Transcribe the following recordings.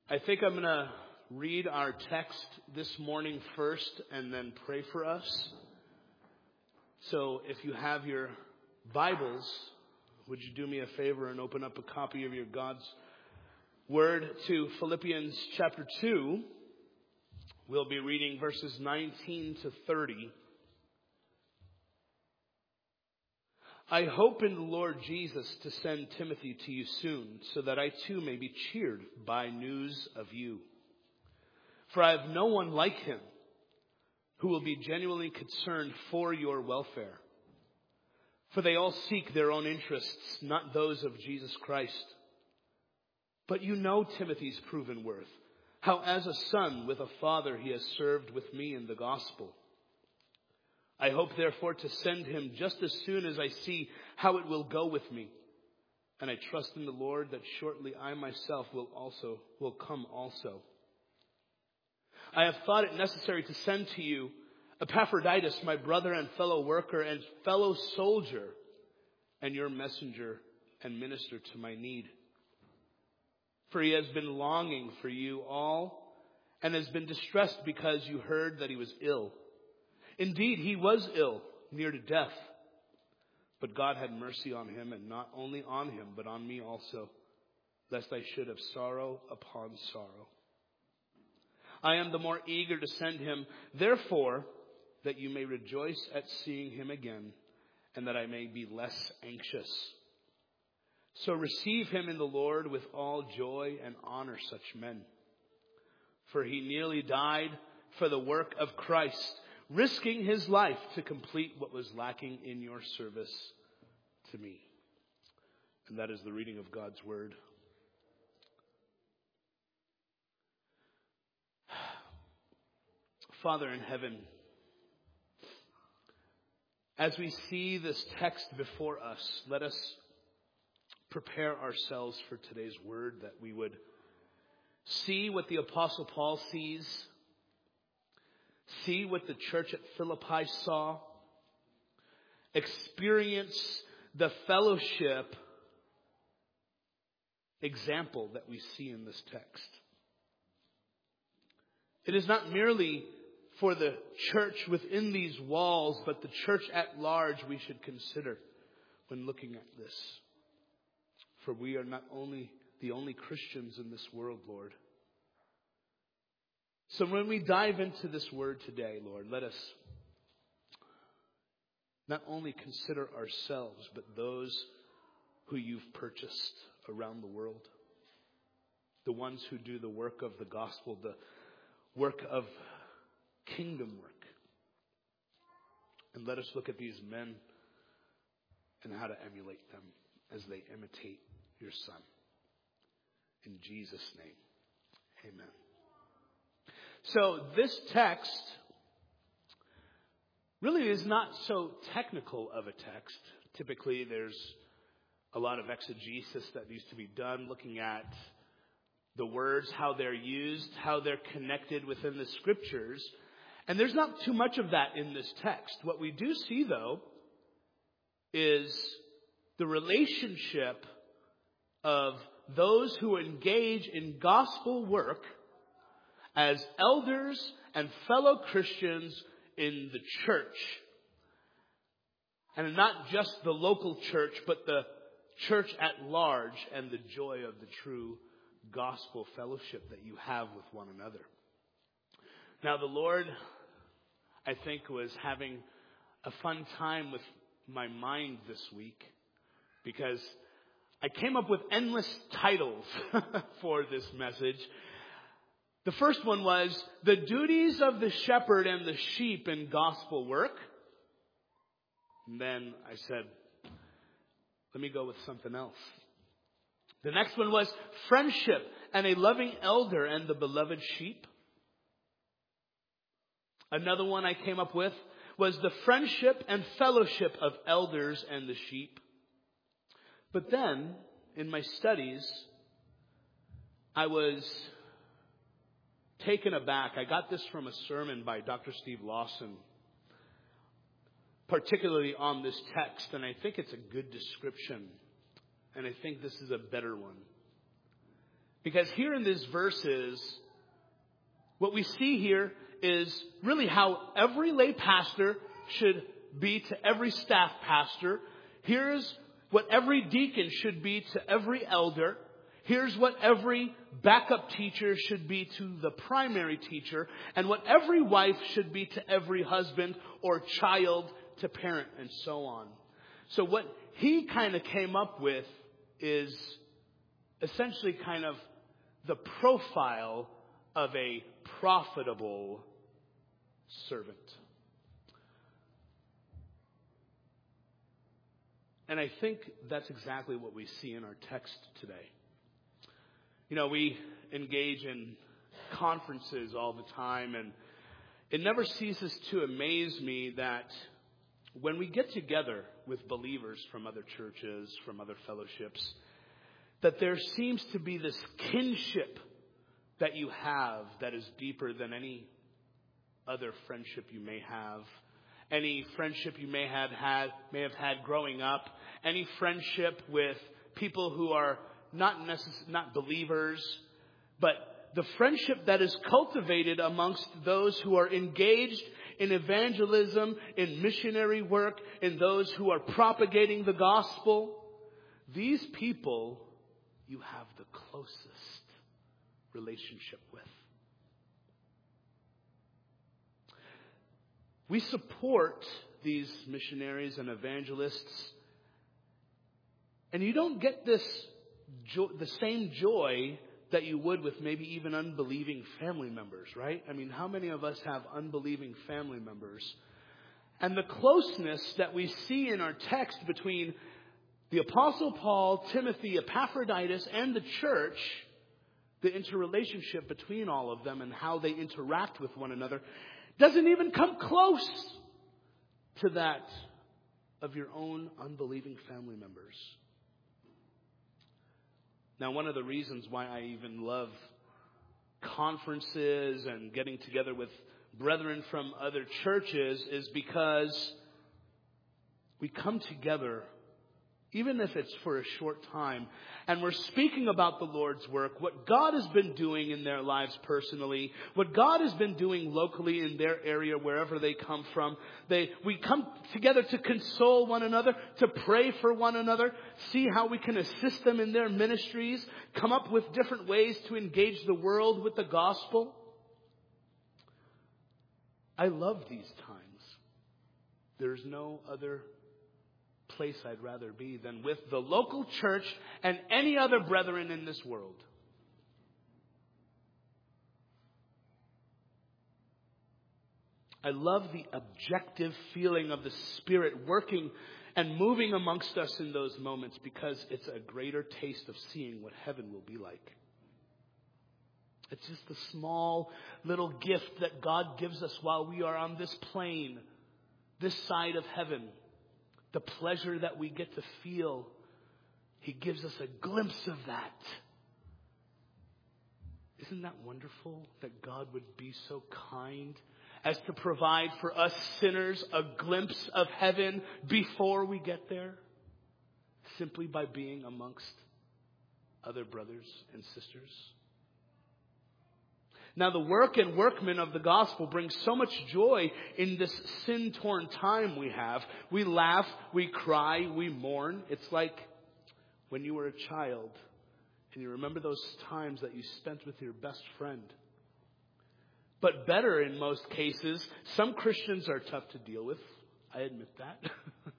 I think I'm going to read our text this morning first and then pray for us. So if you have your Bibles, would you do me a favor and open up a copy of your God's Word to Philippians chapter 2. We'll be reading verses 19 to 30. I hope in the Lord Jesus to send Timothy to you soon, so that I too may be cheered by news of you. For I have no one like him who will be genuinely concerned for your welfare. For they all seek their own interests, not those of Jesus Christ. But you know Timothy's proven worth, how as a son with a father he has served with me in the gospel. I hope, therefore, to send him just as soon as I see how it will go with me. And I trust in the Lord that shortly I myself will come also. I have thought it necessary to send to you Epaphroditus, my brother and fellow worker and fellow soldier, and your messenger and minister to my need. For he has been longing for you all and has been distressed because you heard that he was ill. Indeed, he was ill, near to death. But God had mercy on him, and not only on him, but on me also, lest I should have sorrow upon sorrow. I am the more eager to send him, therefore, that you may rejoice at seeing him again, and that I may be less anxious. So receive him in the Lord with all joy and honor such men. For he nearly died for the work of Christ, risking his life to complete what was lacking in your service to me. And that is the reading of God's word. Father in heaven, as we see this text before us, let us prepare ourselves for today's word, that we would see what the Apostle Paul sees, see what the church at Philippi saw, experience the fellowship example that we see in this text. It is not merely for the church within these walls, but the church at large we should consider when looking at this. For we are not only the only Christians in this world, Lord. So when we dive into this word today, Lord, let us not only consider ourselves, but those who you've purchased around the world. The ones who do the work of the gospel, the work of kingdom work. And let us look at these men and how to emulate them as they imitate your Son. In Jesus' name, amen. So this text really is not so technical of a text. Typically there's a lot of exegesis that needs to be done, looking at the words, how they're used, how they're connected within the scriptures. And there's not too much of that in this text. What we do see, though, is the relationship of those who engage in gospel work as elders and fellow Christians in the church. And not just the local church, but the church at large, and the joy of the true gospel fellowship that you have with one another. Now the Lord, I think, was having a fun time with my mind this week, because I came up with endless titles for this message. The first one was The Duties of the Shepherd and the Sheep in Gospel Work. And then I said, let me go with something else. The next one was Friendship and a Loving Elder and the Beloved Sheep. Another one I came up with was the Friendship and Fellowship of Elders and the Sheep. But then, in my studies, I was taken aback. I got this from a sermon by Dr. Steve Lawson, particularly on this text, and I think it's a good description, and I think this is a better one. Because here in these verses, what we see here is really how every lay pastor should be to every staff pastor. Here's what every deacon should be to every elder. Here's what every backup teacher should be to the primary teacher. And what every wife should be to every husband or child to parent, and so on. So what he kind of came up with is essentially kind of the profile of a profitable servant. And I think that's exactly what we see in our text today. You know, we engage in conferences all the time, and it never ceases to amaze me that when we get together with believers from other churches, from other fellowships, that there seems to be this kinship that you have that is deeper than any other friendship you may have. Any friendship you may have had growing up. Any friendship with people who are not believers, but the friendship that is cultivated amongst those who are engaged in evangelism, in missionary work, in those who are propagating the gospel. These people you have the closest relationship with. We support these missionaries and evangelists, and you don't get the same joy that you would with maybe even unbelieving family members, right? I mean, how many of us have unbelieving family members? And the closeness that we see in our text between the Apostle Paul, Timothy, Epaphroditus, and the church, the interrelationship between all of them and how they interact with one another, doesn't even come close to that of your own unbelieving family members. Now, one of the reasons why I even love conferences and getting together with brethren from other churches is because we come together, even if it's for a short time, and we're speaking about the Lord's work, what God has been doing in their lives personally, what God has been doing locally in their area, wherever they come from. We come together to console one another, to pray for one another, see how we can assist them in their ministries, come up with different ways to engage the world with the gospel. I love these times. There's no other place I'd rather be than with the local church and any other brethren in this world. I love the objective feeling of the Spirit working and moving amongst us in those moments, because it's a greater taste of seeing what heaven will be like. It's just the small little gift that God gives us while we are on this plane, this side of heaven. The pleasure that we get to feel, He gives us a glimpse of that. Isn't that wonderful that God would be so kind as to provide for us sinners a glimpse of heaven before we get there? Simply by being amongst other brothers and sisters. Now, the work and workmen of the gospel bring so much joy in this sin-torn time we have. We laugh, we cry, we mourn. It's like when you were a child and you remember those times that you spent with your best friend. But better in most cases, some Christians are tough to deal with. I admit that.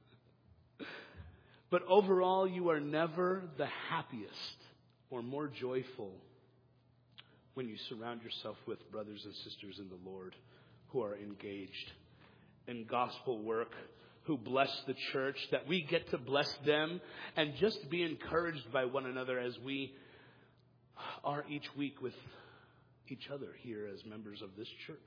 But overall, you are never the happiest or more joyful when you surround yourself with brothers and sisters in the Lord who are engaged in gospel work, who bless the church, that we get to bless them and just be encouraged by one another as we are each week with each other here as members of this church.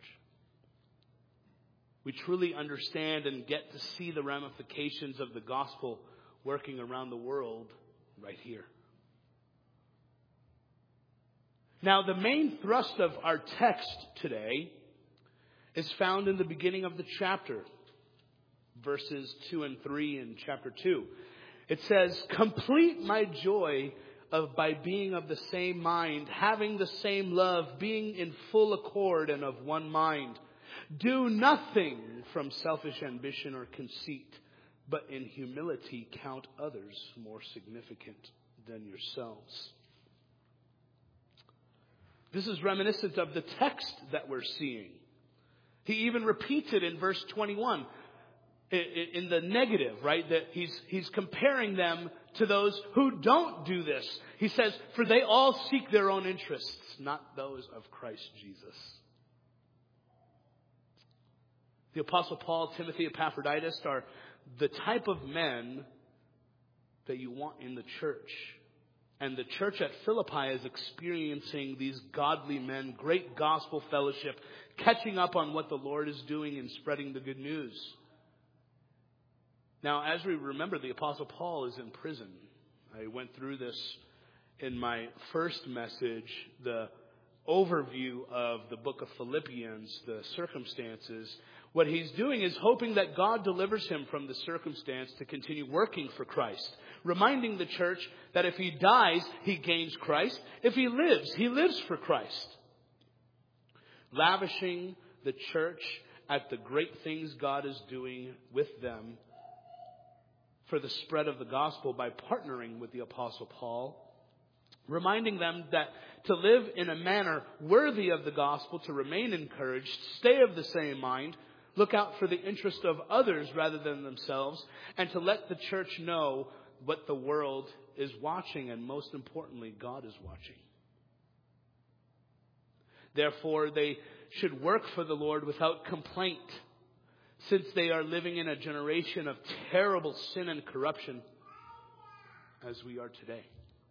We truly understand and get to see the ramifications of the gospel working around the world right here. Now, the main thrust of our text today is found in the beginning of the chapter, verses 2 and 3 in chapter 2. It says, "Complete my joy by being of the same mind, having the same love, being in full accord and of one mind. Do nothing from selfish ambition or conceit, but in humility count others more significant than yourselves. This is reminiscent of the text that we're seeing. He even repeats it in verse 21 in the negative, right? That he's comparing them to those who don't do this. He says, for they all seek their own interests, not those of Christ Jesus. The Apostle Paul, Timothy, Epaphroditus are the type of men that you want in the church. And the church at Philippi is experiencing these godly men, great gospel fellowship, catching up on what the Lord is doing and spreading the good news. Now, as we remember, the Apostle Paul is in prison. I went through this in my first message, the overview of the book of Philippians, the circumstances. What he's doing is hoping that God delivers him from the circumstance to continue working for Christ. Reminding the church that if he dies, he gains Christ. If he lives for Christ. Lavishing the church at the great things God is doing with them for the spread of the gospel by partnering with the Apostle Paul. Reminding them that to live in a manner worthy of the gospel, to remain encouraged, stay of the same mind, look out for the interest of others rather than themselves, and to let the church know what the world is watching, and most importantly, God is watching. Therefore, they should work for the Lord without complaint, since they are living in a generation of terrible sin and corruption, as we are today.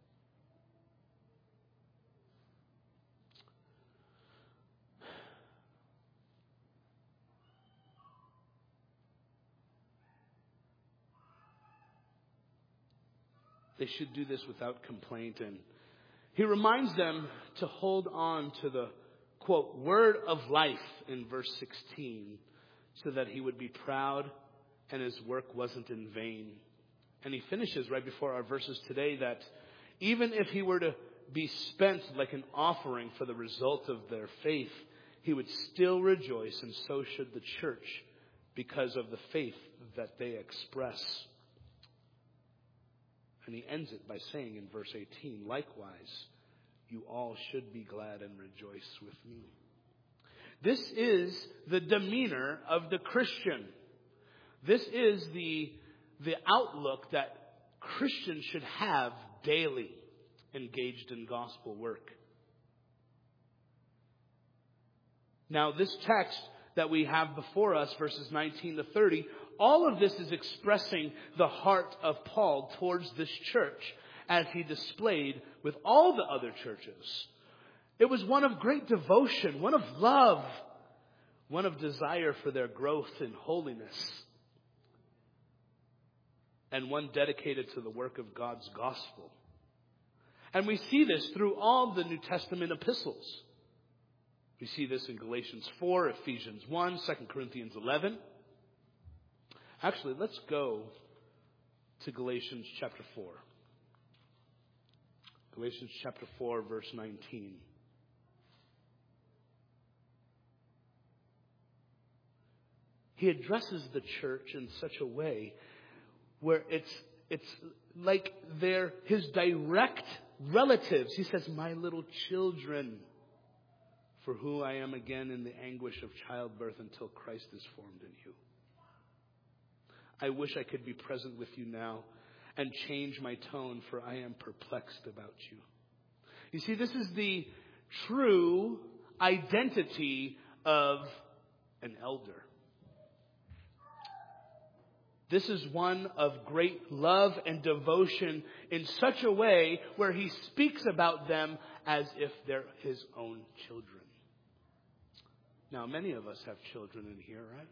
They should do this without complaint. And he reminds them to hold on to the, quote, word of life in verse 16, so that he would be proud and his work wasn't in vain. And he finishes right before our verses today that even if he were to be spent like an offering for the result of their faith, he would still rejoice, and so should the church, because of the faith that they express. And he ends it by saying in verse 18, likewise, you all should be glad and rejoice with me. This is the demeanor of the Christian. This is the outlook that Christians should have daily engaged in gospel work. Now, this text that we have before us, verses 19 to 30, all of this is expressing the heart of Paul towards this church as he displayed with all the other churches. It was one of great devotion, one of love, one of desire for their growth in holiness, and one dedicated to the work of God's gospel. And we see this through all the New Testament epistles. We see this in Galatians 4, Ephesians 1, 2 Corinthians 11. Actually, let's go to Galatians chapter 4. Galatians chapter 4, verse 19. He addresses the church in such a way where it's like they're his direct relatives. He says, my little children, for who I am again in the anguish of childbirth until Christ is formed in you. I wish I could be present with you now and change my tone, for I am perplexed about you. You see, this is the true identity of an elder. This is one of great love and devotion in such a way where he speaks about them as if they're his own children. Now, many of us have children in here, right?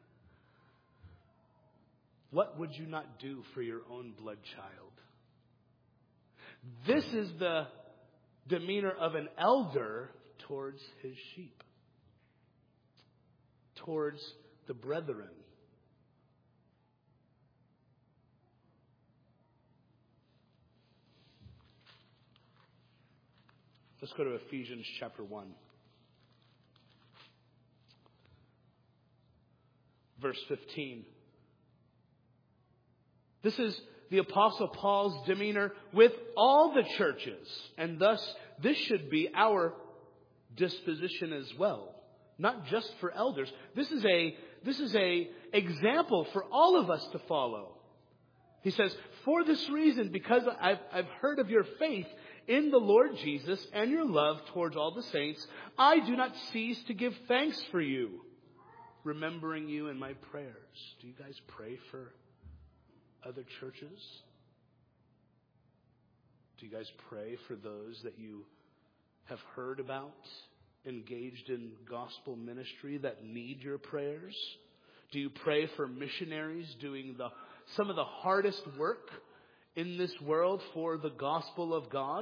What would you not do for your own blood child? This is the demeanor of an elder towards his sheep, towards the brethren. Let's go to Ephesians chapter 1. Verse 15. This is the Apostle Paul's demeanor with all the churches. And thus, this should be our disposition as well. Not just for elders. This is a example for all of us to follow. He says, for this reason, because I've heard of your faith in the Lord Jesus and your love towards all the saints, I do not cease to give thanks for you, remembering you in my prayers. Do you guys pray for other churches? Do you guys pray for those that you have heard about, engaged in gospel ministry, that need your prayers? Do you pray for missionaries doing some of the hardest work in this world for the gospel of God?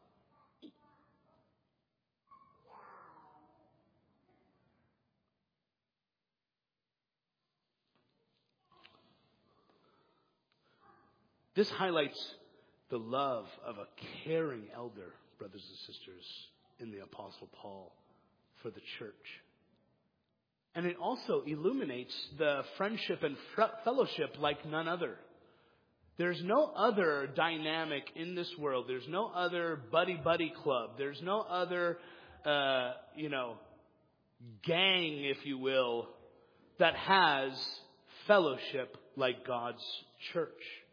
This highlights the love of a caring elder, brothers and sisters, in the Apostle Paul for the church. And it also illuminates the friendship and fellowship like none other. There's no other dynamic in this world. There's no other buddy club. There's no other, gang, if you will, that has fellowship like God's church.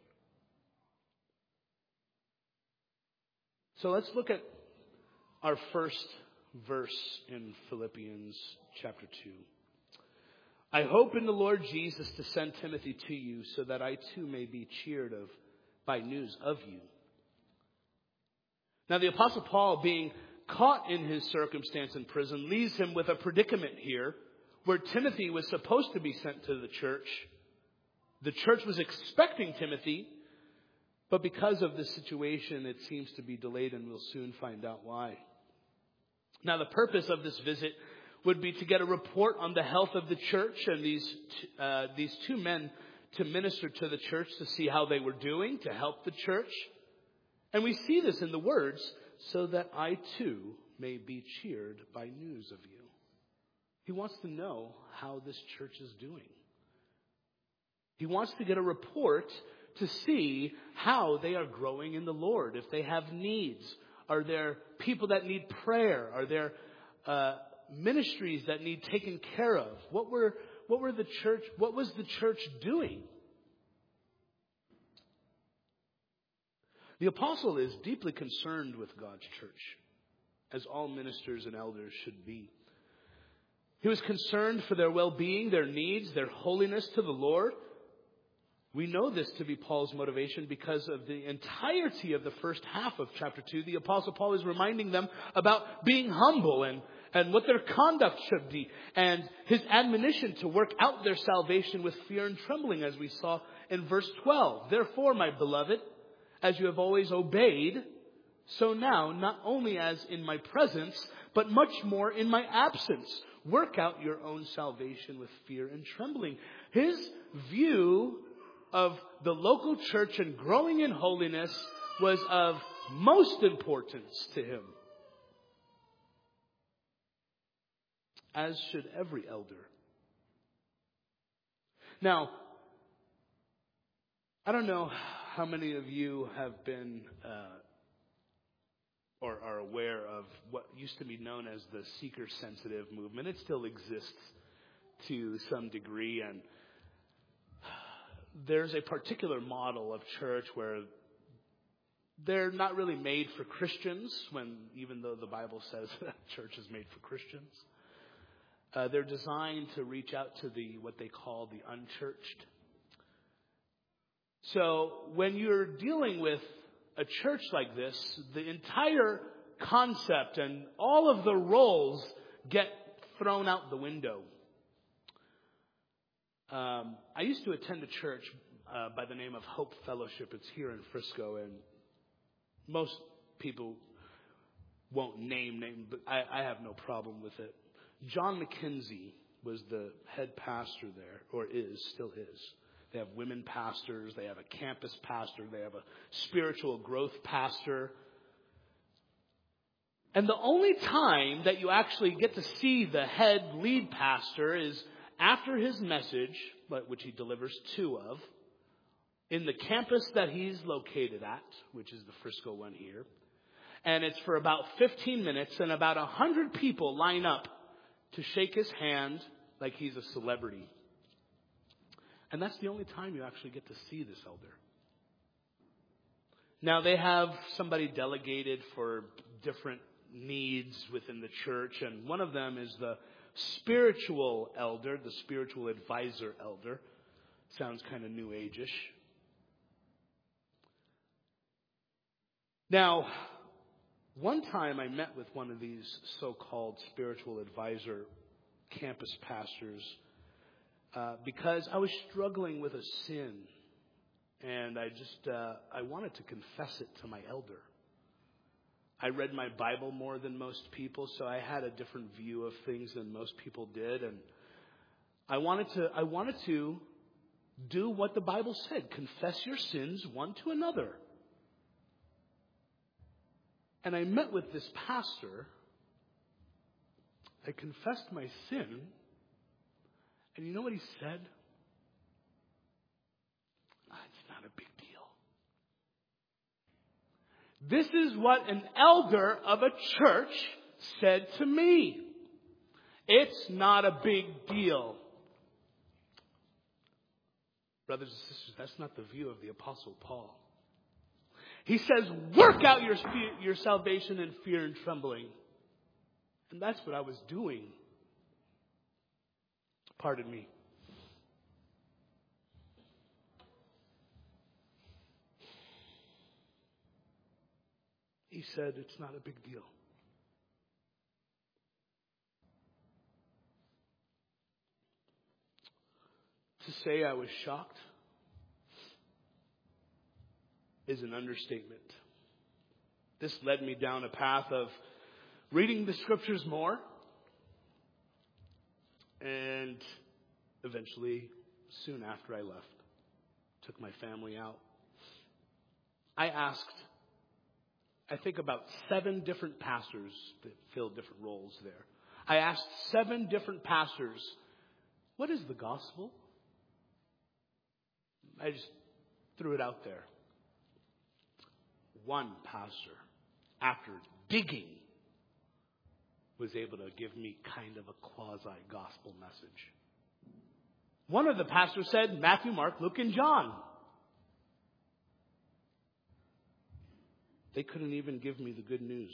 So let's look at our first verse in Philippians chapter 2. I hope in the Lord Jesus to send Timothy to you so that I too may be cheered by news of you. Now the Apostle Paul, being caught in his circumstance in prison, leaves him with a predicament here where Timothy was supposed to be sent to the church. The church was expecting Timothy, but because of this situation, it seems to be delayed, and we'll soon find out why. Now, the purpose of this visit would be to get a report on the health of the church and these two men to minister to the church to see how they were doing, to help the church. And we see this in the words, so that I too may be cheered by news of you. He wants to know how this church is doing. He wants to get a report to see how they are growing in the Lord. If they have needs, are there people that need prayer? Are there ministries that need taken care of? What was the church doing? The apostle is deeply concerned with God's church, as all ministers and elders should be. He was concerned for their well-being, their needs, their holiness to the Lord. We know this to be Paul's motivation because of the entirety of the first half of chapter 2. The Apostle Paul is reminding them about being humble and what their conduct should be, and his admonition to work out their salvation with fear and trembling, as we saw in verse 12. Therefore, my beloved, as you have always obeyed, so now, not only as in my presence, but much more in my absence, work out your own salvation with fear and trembling. His view of the local church and growing in holiness was of most importance to him, as should every elder. Now, I don't know how many of you have been or are aware of what used to be known as the seeker-sensitive movement. It still exists to some degree, and there's a particular model of church where they're not really made for Christians, even though the Bible says that church is made for Christians. They're designed to reach out to what they call the unchurched. So when you're dealing with a church like this, the entire concept and all of the roles get thrown out the window. I used to attend a church by the name of Hope Fellowship. It's here in Frisco, and most people won't name, but I have no problem with it. John McKenzie was the head pastor there, or still is. They have women pastors, they have a campus pastor, they have a spiritual growth pastor. And the only time that you actually get to see the head lead pastor is after his message, which he delivers 2 of, in the campus that he's located at, which is the Frisco one here. And it's for about 15 minutes, and about 100 people line up to shake his hand like he's a celebrity. And that's the only time you actually get to see this elder. Now, they have somebody delegated for different needs within the church, and one of them is the spiritual elder, the spiritual advisor elder. Sounds kind of New Age-ish. Now, one time I met with one of these so-called spiritual advisor campus pastors because I was struggling with a sin, and I wanted to confess it to my elder. I read my Bible more than most people, so I had a different view of things than most people did, and I wanted to do what the Bible said: confess your sins one to another. And I met with this pastor. I confessed my sin, and you know what he said? It's not a big deal. This is what an elder of a church said to me. It's not a big deal. Brothers and sisters, that's not the view of the Apostle Paul. He says, work out your salvation in fear and trembling. And that's what I was doing. Pardon me. He said, it's not a big deal. To say I was shocked is an understatement. This led me down a path of reading the scriptures more, and eventually, soon after I left, took my family out. I asked, I think about 7 different pastors that filled different roles there. I asked 7 different pastors, what is the gospel? I just threw it out there. One pastor, after digging, was able to give me kind of a quasi-gospel message. One of the pastors said, Matthew, Mark, Luke, and John. They couldn't even give me the good news.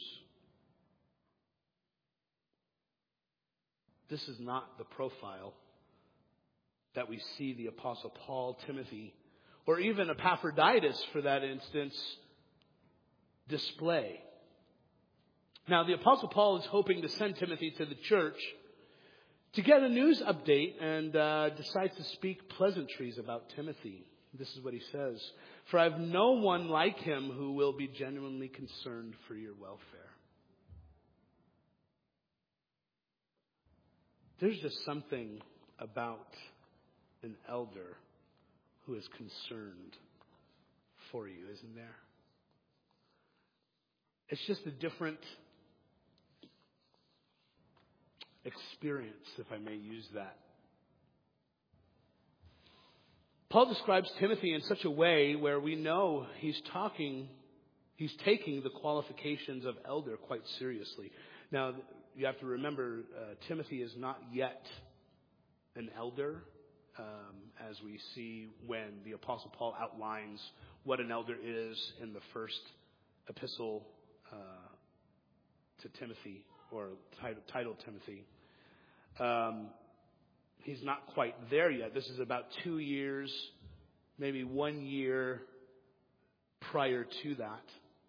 This is not the profile that we see the Apostle Paul, Timothy, or even Epaphroditus, for that instance, display. Now, the Apostle Paul is hoping to send Timothy to the church to get a news update, and decides to speak pleasantries about Timothy. This is what he says. For I have no one like him who will be genuinely concerned for your welfare. There's just something about an elder who is concerned for you, isn't there? It's just a different experience, if I may use that. Paul describes Timothy in such a way where we know he's taking the qualifications of elder quite seriously. Now, you have to remember, Timothy is not yet an elder, as we see when the Apostle Paul outlines what an elder is in the first epistle to Timothy, or titled Timothy. He's not quite there yet. This is about 2 years, maybe 1 year prior to that.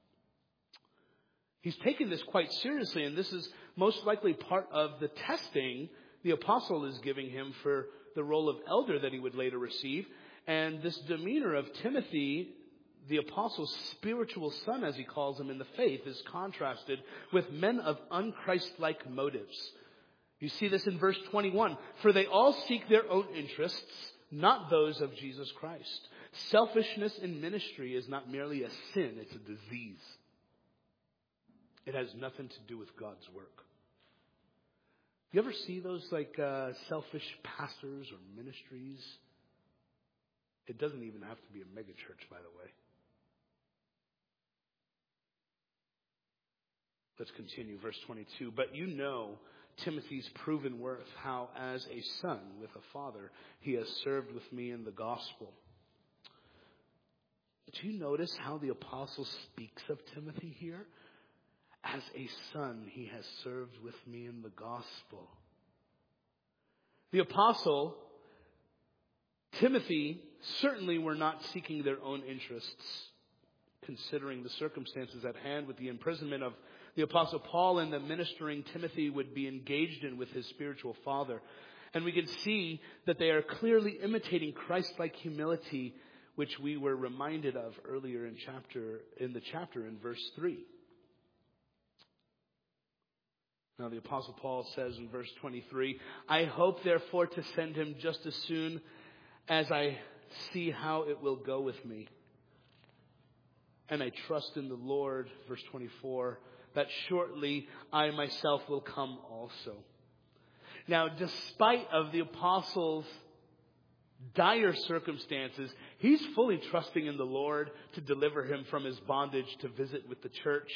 He's taken this quite seriously, and this is most likely part of the testing the apostle is giving him for the role of elder that he would later receive. And this demeanor of Timothy, the apostle's spiritual son, as he calls him in the faith, is contrasted with men of unchristlike motives. You see this in verse 21. For they all seek their own interests, not those of Jesus Christ. Selfishness in ministry is not merely a sin, it's a disease. It has nothing to do with God's work. You ever see those selfish pastors or ministries? It doesn't even have to be a mega church, by the way. Let's continue, verse 22. But you know Timothy's proven worth, how as a son with a father he has served with me in the gospel. Do you notice how the apostle speaks of Timothy here? As a son he has served with me in the gospel. The apostle, Timothy, certainly were not seeking their own interests, considering the circumstances at hand with the imprisonment of the apostle Paul and the ministering Timothy would be engaged in with his spiritual father. And we can see that they are clearly imitating Christ-like humility, which we were reminded of earlier in the chapter in verse 3. Now the apostle Paul says in verse 23, I hope therefore to send him just as soon as I see how it will go with me. And I trust in the Lord, verse 24, that shortly I myself will come also. Now, despite of the apostle's dire circumstances, he's fully trusting in the Lord to deliver him from his bondage to visit with the church.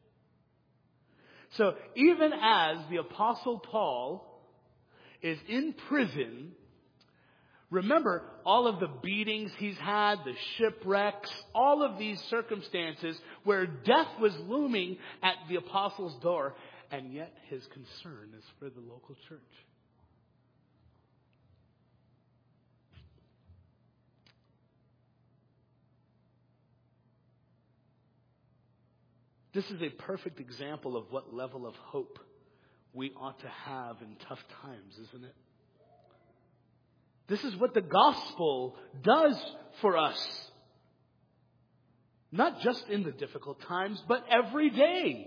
So even as the apostle Paul is in prison, remember all of the beatings he's had, the shipwrecks, all of these circumstances where death was looming at the apostle's door, and yet his concern is for the local church. This is a perfect example of what level of hope we ought to have in tough times, isn't it? This is what the gospel does for us. Not just in the difficult times, but every day.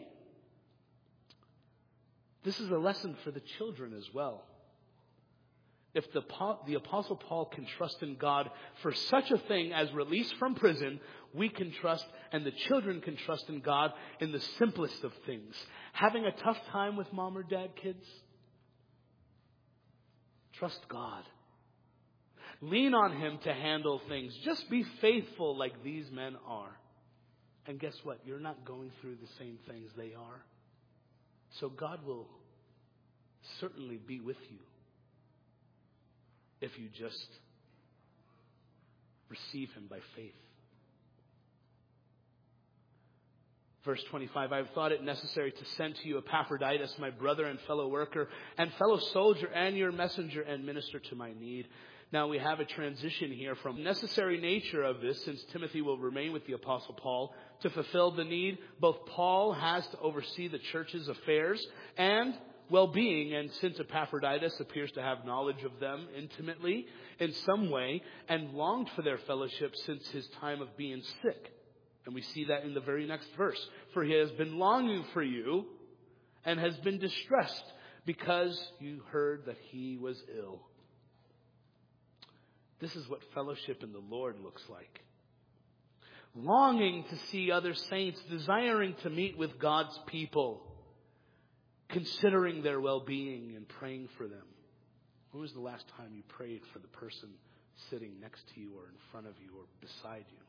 This is a lesson for the children as well. If the apostle Paul can trust in God for such a thing as release from prison, we can trust, and the children can trust in God in the simplest of things. Having a tough time with mom or dad, kids? Trust God. Lean on him to handle things. Just be faithful like these men are. And guess what? You're not going through the same things they are. So God will certainly be with you if you just receive him by faith. Verse 25, I have thought it necessary to send to you Epaphroditus, my brother and fellow worker and fellow soldier and your messenger and minister to my need. Now we have a transition here from necessary nature of this, since Timothy will remain with the apostle Paul to fulfill the need. Both Paul has to oversee the church's affairs and well-being, and since Epaphroditus appears to have knowledge of them intimately in some way and longed for their fellowship since his time of being sick. And we see that in the very next verse. For he has been longing for you and has been distressed because you heard that he was ill. This is what fellowship in the Lord looks like. Longing to see other saints, desiring to meet with God's people, considering their well-being and praying for them. When was the last time you prayed for the person sitting next to you or in front of you or beside you?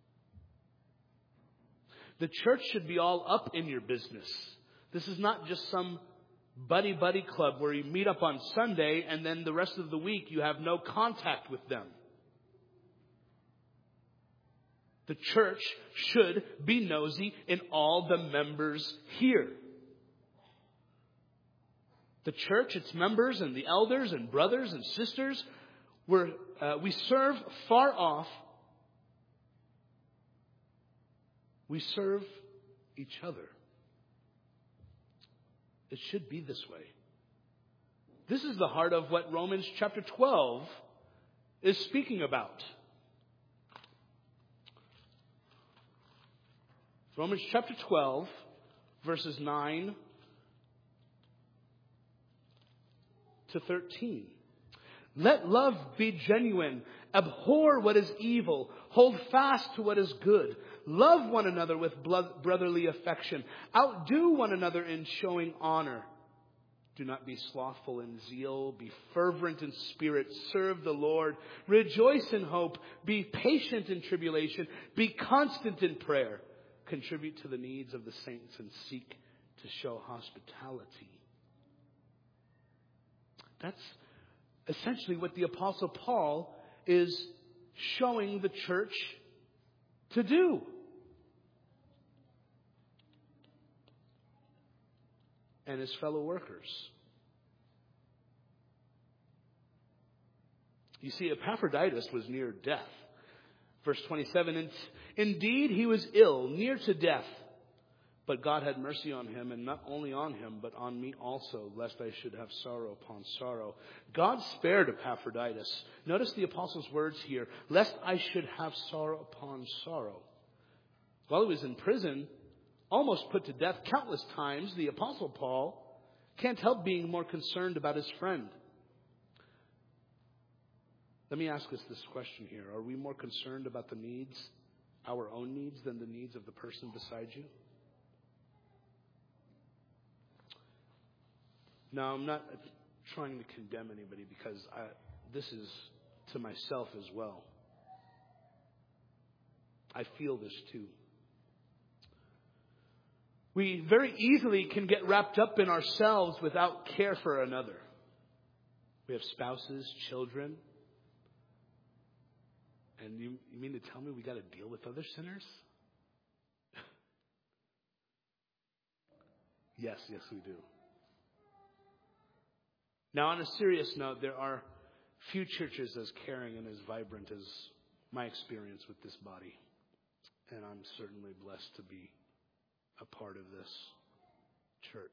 The church should be all up in your business. This is not just some buddy club where you meet up on Sunday and then the rest of the week you have no contact with them. The church should be nosy in all the members here. The church, its members and the elders and brothers and sisters, we serve far off. We serve each other. It should be this way. This is the heart of what Romans chapter 12 is speaking about. Romans chapter 12, verses 9 to 13. Let love be genuine. Abhor what is evil. Hold fast to what is good. Love one another with brotherly affection. Outdo one another in showing honor. Do not be slothful in zeal. Be fervent in spirit. Serve the Lord. Rejoice in hope. Be patient in tribulation. Be constant in prayer. Contribute to the needs of the saints and seek to show hospitality. That's essentially what the Apostle Paul is showing the church to do. And his fellow workers. You see, Epaphroditus was near death. Verse 27, indeed he was ill, near to death. But God had mercy on him, and not only on him, but on me also, lest I should have sorrow upon sorrow. God spared Epaphroditus. Notice the apostle's words here, lest I should have sorrow upon sorrow. While he was in prison, almost put to death countless times, the Apostle Paul can't help being more concerned about his friend. Let me ask us this question here. Are we more concerned about the needs, our own needs, than the needs of the person beside you? Now, I'm not trying to condemn anybody because this is to myself as well. I feel this too. We very easily can get wrapped up in ourselves without care for another. We have spouses, children. And you mean to tell me we got to deal with other sinners? Yes, we do. Now, on a serious note, there are few churches as caring and as vibrant as my experience with this body. And I'm certainly blessed to be a part of this church.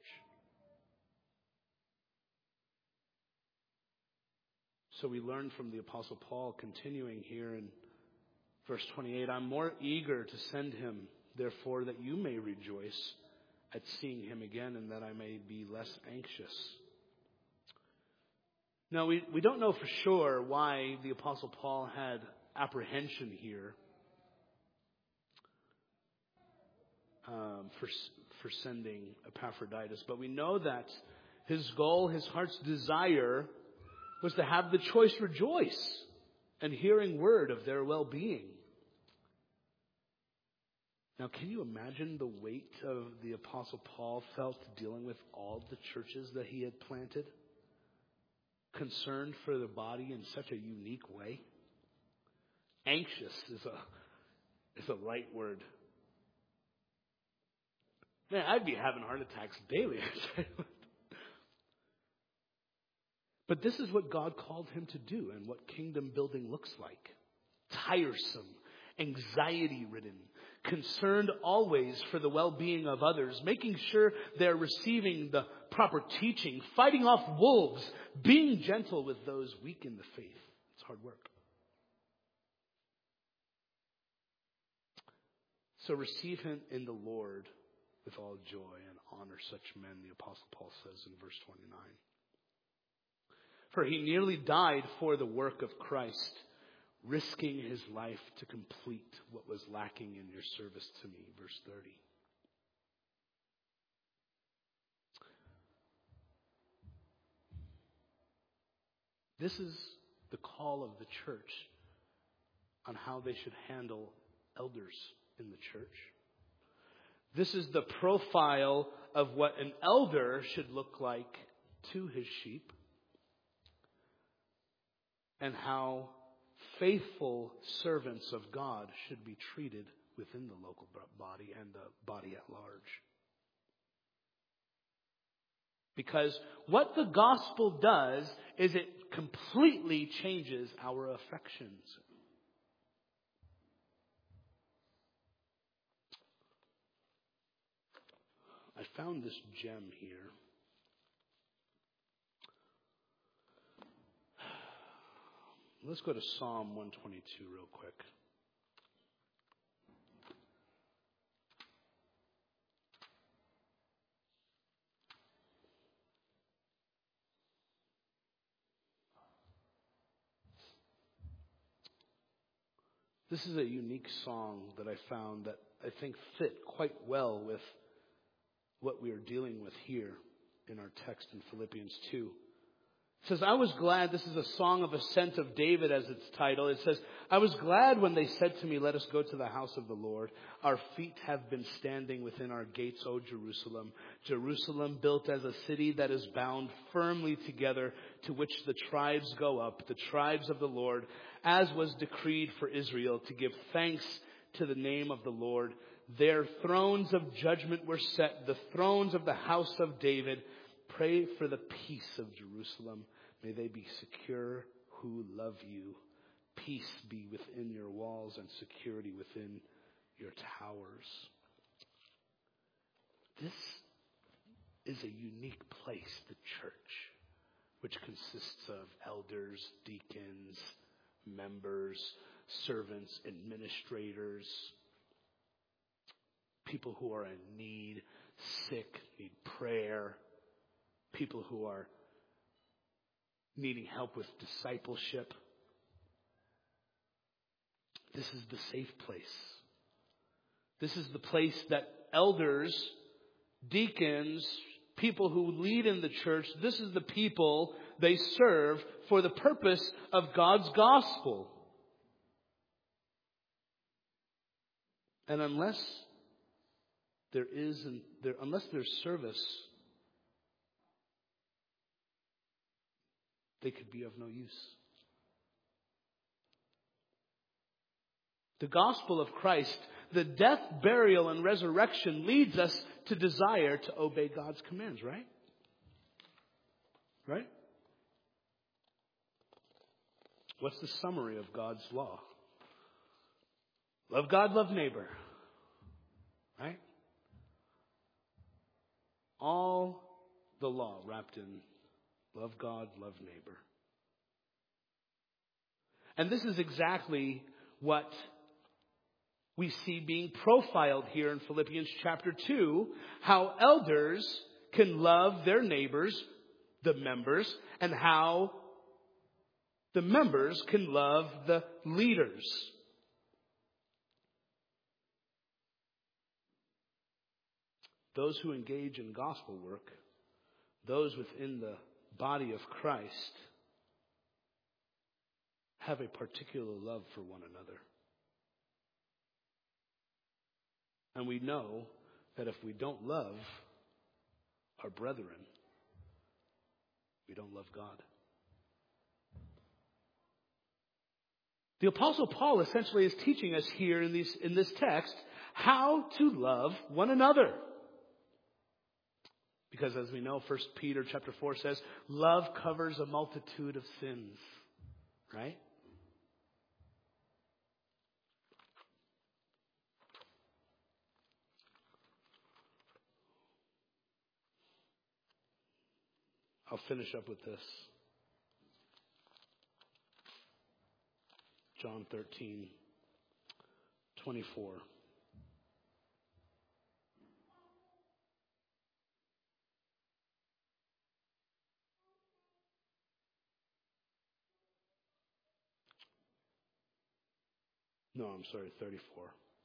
So we learn from the Apostle Paul, continuing here in verse 28, I'm more eager to send him, therefore, that you may rejoice at seeing him again, and that I may be less anxious. Now, we don't know for sure why the Apostle Paul had apprehension here for sending Epaphroditus, but we know that his goal, his heart's desire, was to have the choice rejoice and hearing word of their well-being. Now, can you imagine the weight of the Apostle Paul felt dealing with all the churches that he had planted? Concerned for the body in such a unique way? Anxious is a light word. Man, I'd be having heart attacks daily. But this is what God called him to do and what kingdom building looks like. Tiresome, anxiety-ridden, concerned always for the well-being of others, making sure they're receiving the proper teaching, fighting off wolves, being gentle with those weak in the faith. It's hard work. So receive him in the Lord with all joy and honor such men, the Apostle Paul says in verse 29. For he nearly died for the work of Christ, risking his life to complete what was lacking in your service to me. Verse 30. This is the call of the church on how they should handle elders in the church. This is the profile of what an elder should look like to his sheep, and how faithful servants of God should be treated within the local body and the body at large. Because what the gospel does is it completely changes our affections. I found this gem here. Let's go to Psalm 122 real quick. This is a unique song that I found that I think fit quite well with what we are dealing with here in our text in Philippians 2. It says, I was glad, this is a song of ascent of David as its title. It says, I was glad when they said to me, let us go to the house of the Lord. Our feet have been standing within our gates, O Jerusalem. Jerusalem built as a city that is bound firmly together, to which the tribes go up, the tribes of the Lord, as was decreed for Israel, to give thanks to the name of the Lord. Their thrones of judgment were set, the thrones of the house of David. Pray for the peace of Jerusalem. May they be secure who love you. Peace be within your walls and security within your towers. This is a unique place, the church, which consists of elders, deacons, members, servants, administrators, people who are in need, sick, need prayer, people who are needing help with discipleship. This is the safe place. This is the place that elders, deacons, people who lead in the church, this is the people they serve for the purpose of God's gospel. And unless there's service, they could be of no use. The gospel of Christ, the death, burial, and resurrection leads us to desire to obey God's commands, right? Right? What's the summary of God's law? Love God, love neighbor. Right? All the law wrapped in love God, love neighbor. And this is exactly what we see being profiled here in Philippians chapter 2, how elders can love their neighbors, the members, and how the members can love the leaders. Those who engage in gospel work, those within the body of Christ, have a particular love for one another. And we know that if we don't love our brethren, we don't love God. The Apostle Paul essentially is teaching us here in this text how to love one another. Because as we know, 1 Peter chapter 4 says, love covers a multitude of sins. Right? I'll finish up with this. John 13:24. No, I'm sorry, 34.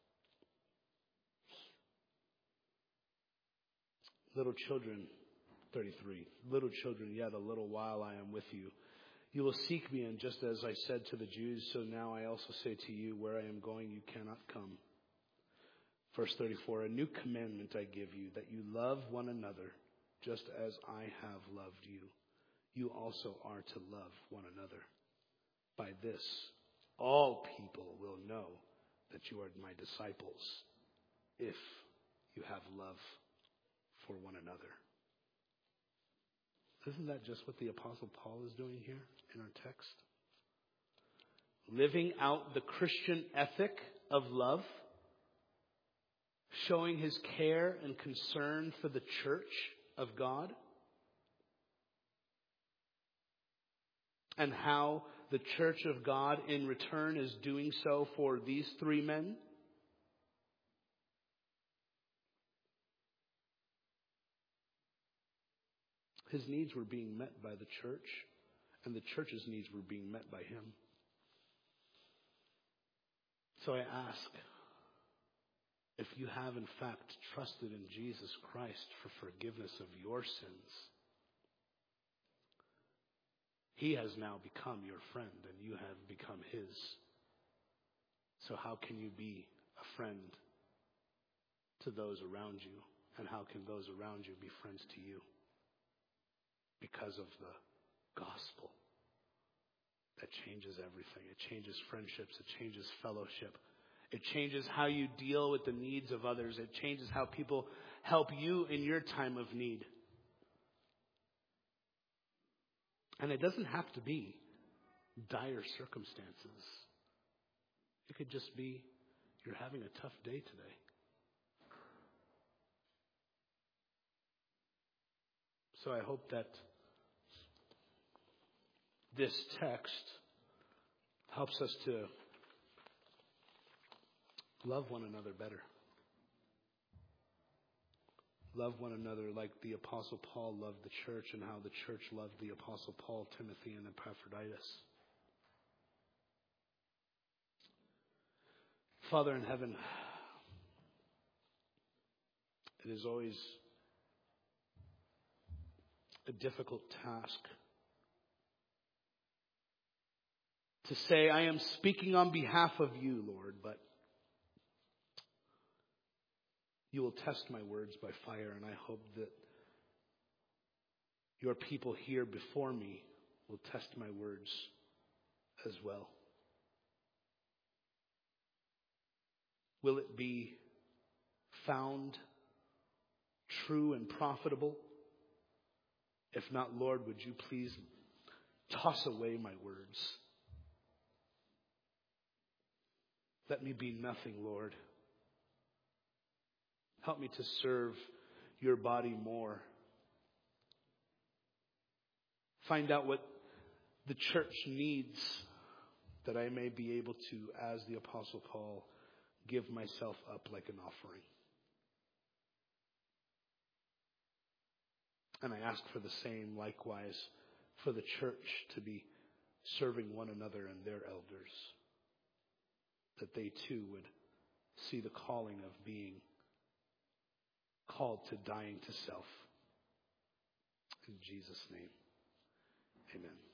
Little children, 33. Little children, yet a little while I am with you. You will seek me, and just as I said to the Jews, so now I also say to you, where I am going, you cannot come. Verse 34, a new commandment I give you, that you love one another, just as I have loved you. You also are to love one another. By this, all people will know that you are my disciples, if you have love for one another. Isn't that just what the Apostle Paul is doing here in our text? Living out the Christian ethic of love, showing his care and concern for the church of God, and how the church of God in return is doing so for these three men. His needs were being met by the church, and the church's needs were being met by him. So I ask, if you have in fact trusted in Jesus Christ for forgiveness of your sins, He has now become your friend and you have become His. So how can you be a friend to those around you? And how can those around you be friends to you? Because of the gospel that changes everything. It changes friendships. It changes fellowship. It changes how you deal with the needs of others. It changes how people help you in your time of need. And it doesn't have to be dire circumstances. It could just be you're having a tough day today. So I hope that this text helps us to love one another better. Love one another like the Apostle Paul loved the church and how the church loved the Apostle Paul, Timothy, and Epaphroditus. Father in heaven, it is always a difficult task to say, I am speaking on behalf of you, Lord, but you will test my words by fire, and I hope that your people here before me will test my words as well. Will it be found true and profitable? If not, Lord, would you please toss away my words? Let me be nothing, Lord. Help me to serve your body more. Find out what the church needs, that I may be able to, as the Apostle Paul, give myself up like an offering. And I ask for the same likewise for the church to be serving one another and their elders, that they too would see the calling of being called to dying to self. In Jesus' name, amen.